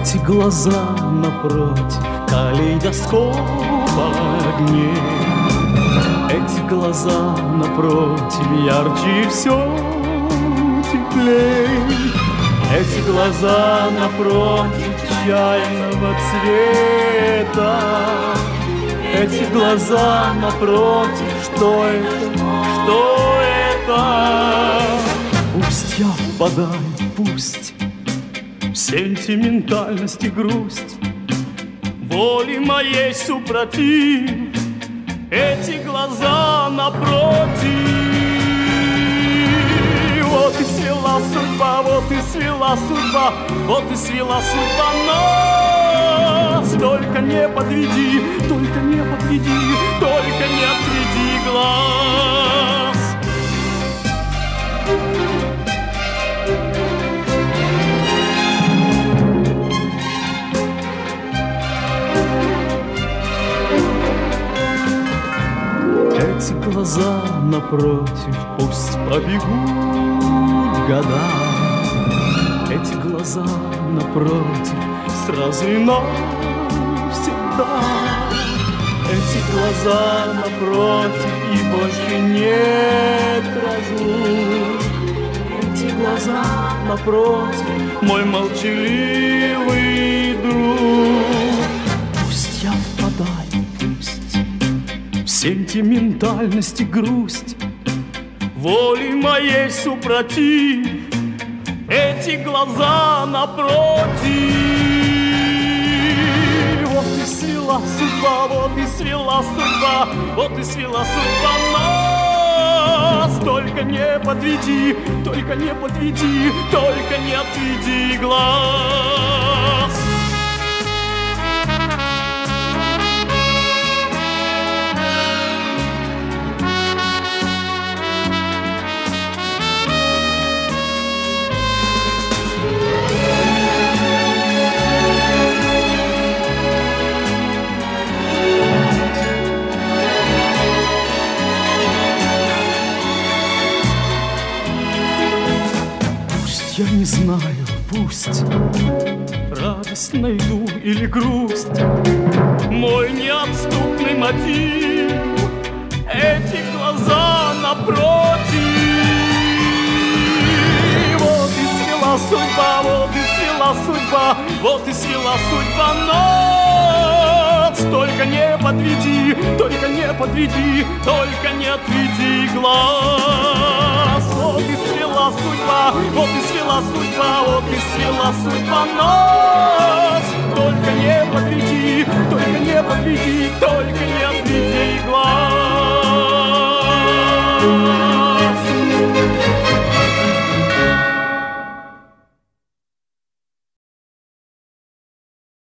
Эти глаза напротив калейдоскопа огней. Эти глаза напротив ярче и все теплей. Эти глаза напротив чайного цвета. Эти глаза напротив, что это, что это? Пусть я впадаю, пусть в сентиментальность и грусть, воли моей супротив, эти глаза напротив. Вот и свела судьба, вот и свела судьба, вот и свела судьба нас. Только не подведи, только не подведи, только не отведи глаз. Эти глаза напротив пусть побегут года. Эти глаза напротив сразу и навсегда. Эти глаза напротив и больше нет разлук. Эти глаза напротив мой молчаливый друг. Пусть я впадаю, пусть в сентиментальность и грусть, воли моей супротив, эти глаза напротив. Вот и свела судьба, вот и свела судьба, вот и свела судьба нас. Только не подведи, только не подведи, только не отведи глаз. Я не знаю, пусть радость найду или грусть, мой неотступный мотив, эти глаза напротив. Вот и свела судьба, вот и свела судьба, вот и свела судьба нас. Только не подведи, только не подведи, только не отведи глаз. Вот и свела судьба, вот и свела судьба, вот и свела судьба нас.